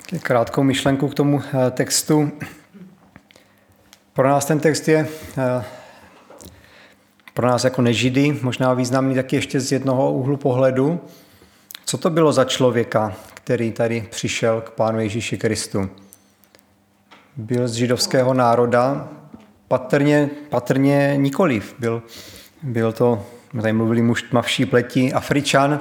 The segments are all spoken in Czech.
Krátkou myšlenku k tomu textu. Pro nás ten text je pro nás jako nežidy možná významný taky ještě z jednoho úhlu pohledu. Co to bylo za člověka, který tady přišel k Pánu Ježíši Kristu? Byl z židovského národa? Patrně nikoliv. Byl to, tady mluvili muž tmavší pleti, Afričan.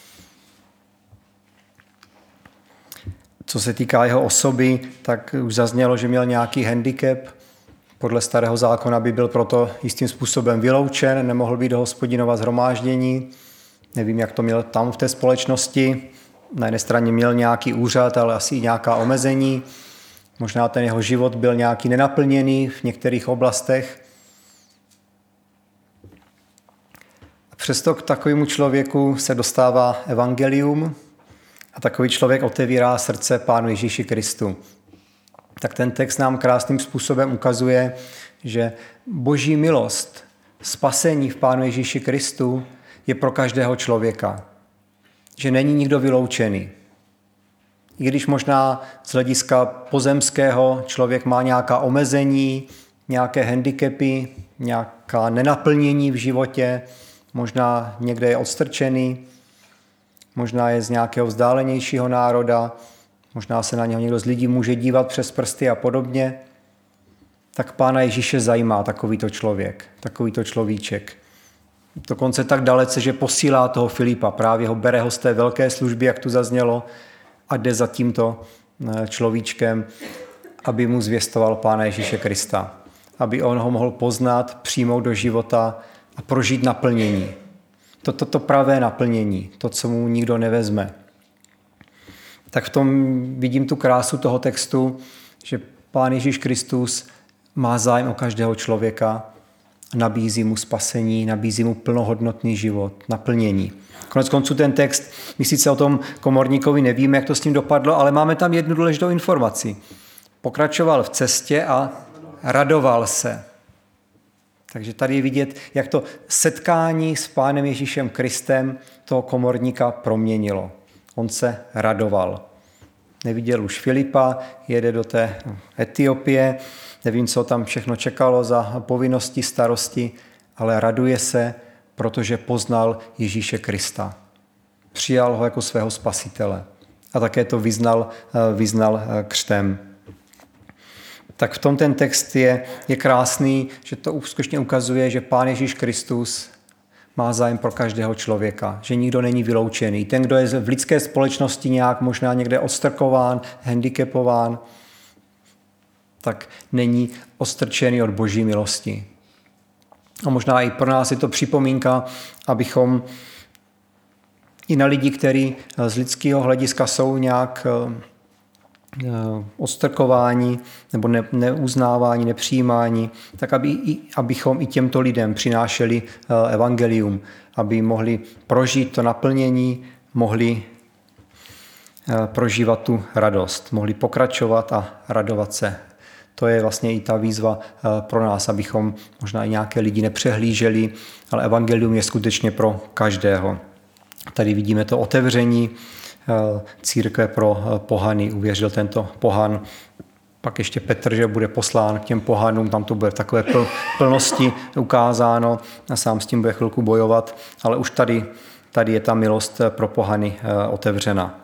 Co se týká jeho osoby, tak už zaznělo, že měl nějaký handicap. Podle starého zákona by byl proto jistým způsobem vyloučen, nemohl být do Hospodinova shromáždění. Nevím, jak to měl tam v té společnosti. Na jedné straně měl nějaký úřad, ale asi i nějaká omezení. Možná ten jeho život byl nějaký nenaplněný v některých oblastech. A přesto k takovému člověku se dostává evangelium a takový člověk otevírá srdce Pánu Ježíši Kristu. Tak ten text nám krásným způsobem ukazuje, že Boží milost, spasení v Pánu Ježíši Kristu je pro každého člověka. Že není nikdo vyloučený. I když možná z hlediska pozemského člověk má nějaká omezení, nějaké handicapy, nějaká nenaplnění v životě, možná někde je odstrčený, možná je z nějakého vzdálenějšího národa, možná se na něho někdo z lidí může dívat přes prsty a podobně, tak Pána Ježíše zajímá takovýto člověk, takovýto človíček. Dokonce tak dalece, že posílá toho Filipa, právě ho bere ho z té velké služby, jak tu zaznělo, a jde za tímto človíčkem, aby mu zvěstoval Pána Ježíše Krista. Aby on ho mohl poznat, přijmout do života a prožít naplnění. To pravé naplnění, to, co mu nikdo nevezme. Tak v tom vidím tu krásu toho textu, že Pán Ježíš Kristus má zájem o každého člověka, nabízí mu spasení, nabízí mu plnohodnotný život, naplnění. Konec konců ten text, my sice o tom komorníkovi nevíme, jak to s ním dopadlo, ale máme tam jednu důležitou informaci. Pokračoval v cestě a radoval se. Takže tady je vidět, jak to setkání s Pánem Ježíšem Kristem toho komorníka proměnilo. On se radoval. Neviděl už Filipa, jede do té Etiopie, nevím, co tam všechno čekalo za povinnosti, starosti, ale raduje se, protože poznal Ježíše Krista. Přijal ho jako svého spasitele a také to vyznal křtem. Tak v tom ten text je krásný, že to skutečně ukazuje, že Pán Ježíš Kristus má zájem pro každého člověka, že nikdo není vyloučený. Ten, kdo je v lidské společnosti nějak možná někde odstrkován, handicapován, tak není odstrčený od Boží milosti. A možná i pro nás je to připomínka, abychom i na lidi, kteří z lidského hlediska jsou nějak odstrkování nebo neuznávání, nepřijímání, tak abychom i těmto lidem přinášeli evangelium, aby mohli prožít to naplnění, mohli prožívat tu radost, mohli pokračovat a radovat se. To je vlastně i ta výzva pro nás, abychom možná i nějaké lidi nepřehlíželi, ale evangelium je skutečně pro každého. Tady vidíme to otevření církve pro pohany. Uvěřil tento pohan. Pak ještě Petr, že bude poslán k těm pohanům, tam to bude v takové plnosti ukázáno a sám s tím bude chvilku bojovat, ale už tady je ta milost pro pohany otevřena.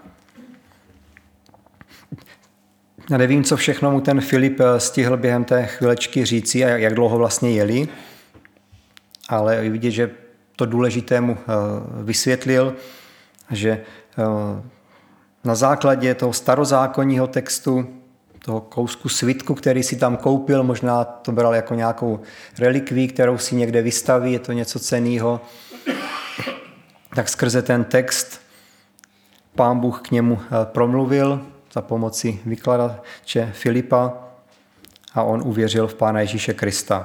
Já nevím, co všechno mu ten Filip stihl během té chvilečky říci a jak dlouho vlastně jeli, ale je vidět, že to důležité mu vysvětlil, že na základě toho starozákonního textu, toho kousku svitku, který si tam koupil, možná to bral jako nějakou relikví, kterou si někde vystaví, je to něco cennýho, tak skrze ten text Pán Bůh k němu promluvil za pomoci vykladače Filipa a on uvěřil v Pána Ježíše Krista.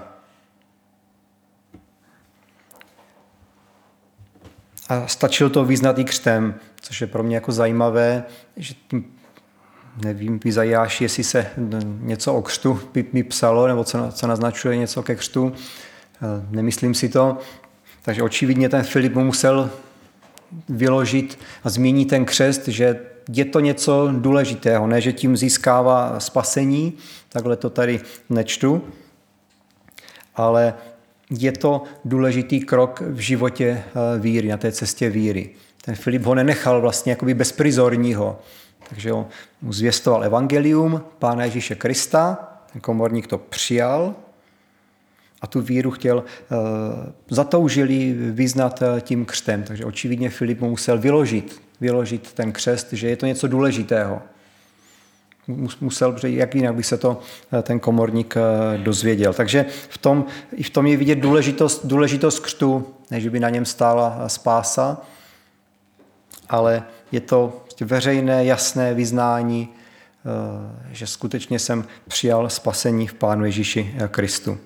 A stačil to vyznat i křtem, což je pro mě jako zajímavé, že nevím, v Izajáši, jestli se něco o křtu mi psalo, nebo co naznačuje něco ke křtu, nemyslím si to. Takže očividně ten Filip mu musel vyložit a zmínit ten křest, že je to něco důležitého, ne, že tím získává spasení, takhle to tady nečtu, ale je to důležitý krok v životě víry, na té cestě víry. Ten Filip ho nenechal vlastně jakoby bezprizorního, takže on mu zvěstoval evangelium Pána Ježíše Krista, ten komorník to přijal a tu víru chtěl zatoužilý vyznat tím křtem. Takže očividně Filip mu musel vyložit ten křest, že je to něco důležitého. Musel, protože jak jinak by se to ten komorník dozvěděl. Takže v tom je vidět důležitost křtu, než by na něm stála spása, ale je to veřejné, jasné vyznání, že skutečně jsem přijal spasení v Pánu Ježíši Kristu.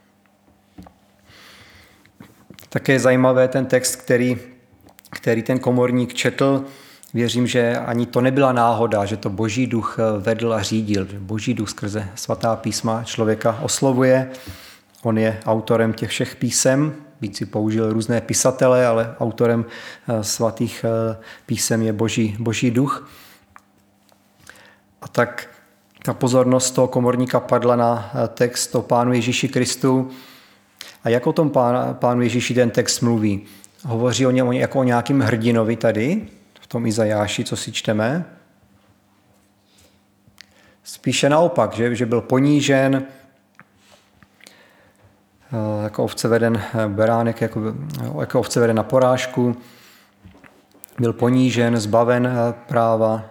Také je zajímavé ten text, který ten komorník četl. Věřím, že ani to nebyla náhoda, že to Boží duch vedl a řídil. Že Boží duch skrze svatá písma člověka oslovuje. On je autorem těch všech písem. Víc si použil různé pisatele, ale autorem svatých písem je Boží duch. A tak ta pozornost toho komorníka padla na text o Pánu Ježíši Kristu. A jak o tom Pánu Ježíši ten text mluví? Hovoří o něm jako o nějakým hrdinovi tady, v tom Izajáši, co si čteme. Spíše naopak, že byl ponížen, jako ovce veden beránek, jako ovce veden na porážku, byl ponížen, zbaven práva.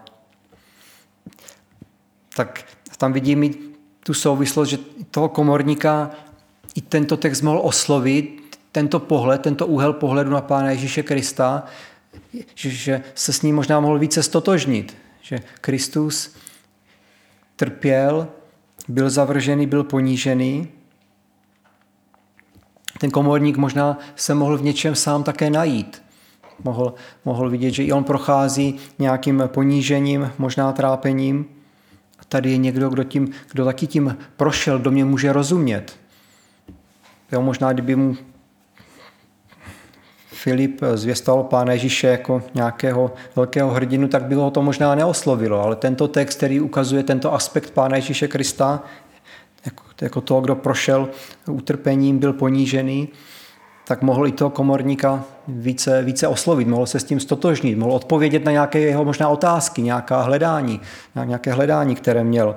Tak tam vidíme tu souvislost, že toho komorníka i tento text mohl oslovit, tento úhel pohledu na Pána Ježíše Krista, že se s ním možná mohl více stotožnit, že Kristus trpěl, byl zavržený, byl ponížený. Ten komorník možná se mohl v něčem sám také najít. Mohl vidět, že i on prochází nějakým ponížením, možná trápením. A tady je někdo, kdo taky tím prošel, kdo mě může rozumět. Jo, možná, kdyby mu Filip zvěstoval Pána Ježíše jako nějakého velkého hrdinu, tak by ho to možná neoslovilo, ale tento text, který ukazuje tento aspekt Pána Ježíše Krista, jako toho, kdo prošel utrpením, byl ponížený, tak mohl i toho komorníka více oslovit, mohl se s tím stotožnit, mohl odpovědět na nějaké jeho možná otázky, nějaké hledání, které měl.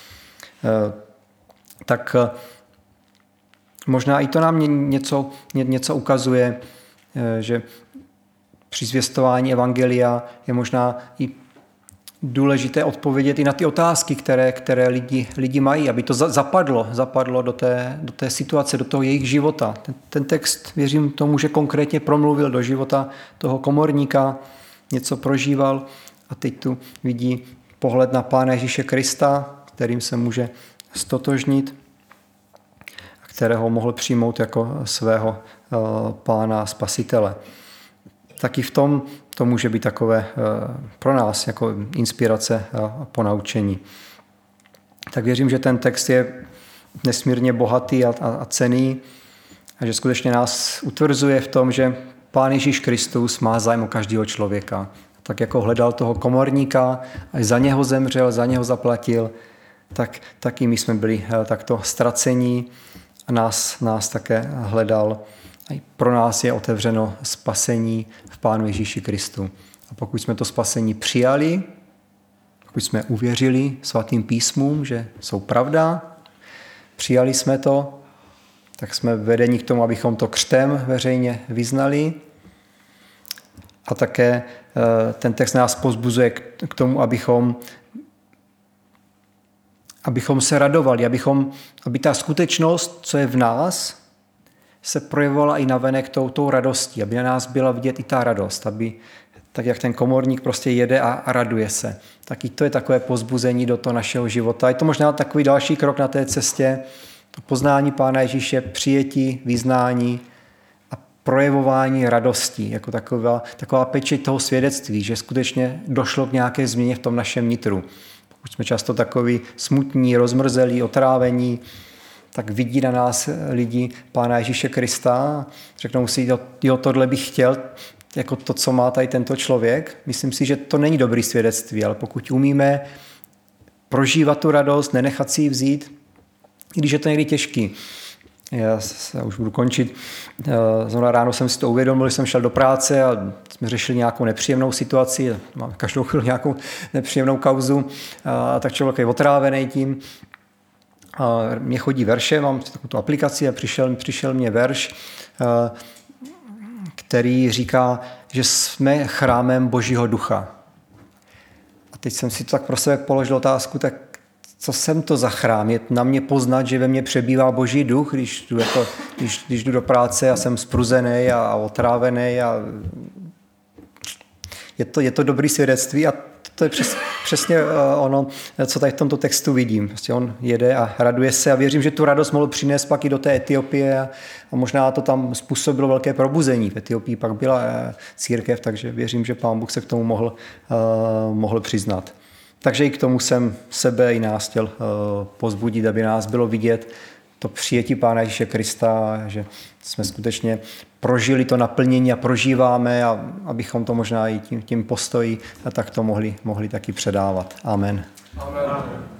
Tak možná i to nám něco ukazuje, že při zvěstování evangelia je možná i důležité odpovědět i na ty otázky, které lidi mají, aby to zapadlo do té situace, do toho jejich života. Ten text, věřím tomu, že konkrétně promluvil do života toho komorníka, něco prožíval a teď tu vidí pohled na Pána Ježíše Krista, kterým se může stotožnit, kterého mohl přijmout jako svého Pána a Spasitele. Taky v tom to může být takové pro nás jako inspirace a ponaučení. Tak věřím, že ten text je nesmírně bohatý a cenný a že skutečně nás utvrzuje v tom, že Pán Ježíš Kristus má zájem o každého člověka. Tak jako hledal toho komorníka a za něho zemřel, za něho zaplatil, tak i my jsme byli takto ztracení a nás také hledal. A pro nás je otevřeno spasení v Pánu Ježíši Kristu. A pokud jsme to spasení přijali, pokud jsme uvěřili svatým písmům, že jsou pravda, přijali jsme to, tak jsme vedeni k tomu, abychom to křtem veřejně vyznali. A také ten text nás povzbuzuje k tomu, abychom se radovali, aby ta skutečnost, co je v nás, se projevovala i navenek tou radostí, aby na nás byla vidět i ta radost, aby tak jak ten komorník prostě jede a raduje se. Tak i to je takové povzbuzení do toho našeho života. Je to možná takový další krok na té cestě, to poznání Pána Ježíše, přijetí, vyznání a projevování radosti, jako taková pečeť toho svědectví, že skutečně došlo k nějaké změně v tom našem nitru. Pokud jsme často takový smutní, rozmrzelí, otrávení, tak vidí na nás lidi Pána Ježíše Krista, řeknou si, jo, tohle bych chtěl, jako to, co má tady tento člověk. Myslím si, že to není dobrý svědectví, ale pokud umíme prožívat tu radost, nenechat si ji vzít, i když je to někdy těžký. Já už budu končit. Zrovna ráno jsem si to uvědomil, že jsem šel do práce a jsme řešili nějakou nepříjemnou situaci. Mám každou chvíli nějakou nepříjemnou kauzu, tak člověk je otrávený tím. Mně chodí verše, mám takovou tu aplikaci a přišel mě verš, který říká, že jsme chrámem Božího ducha. A teď jsem si to tak pro sebe položil otázku, tak co jsem to za chrám? Je na mě poznat, že ve mně přebývá Boží duch, když jdu do práce a jsem spruzený a otrávený. A je to dobrý svědectví a to je přesně ono, co tady v tomto textu vidím. Prostě on jede a raduje se a věřím, že tu radost mohl přinést pak i do té Etiopie a možná to tam způsobilo velké probuzení. V Etiopii pak byla církev, takže věřím, že Pán Bůh se k tomu mohl přiznat. Takže i k tomu jsem sebe i nás chtěl pozbudit, aby nás bylo vidět to přijetí Pána Ježíše Krista, že jsme skutečně prožili to naplnění a prožíváme a abychom to možná i tím postoji a tak to mohli taky předávat. Amen. Amen.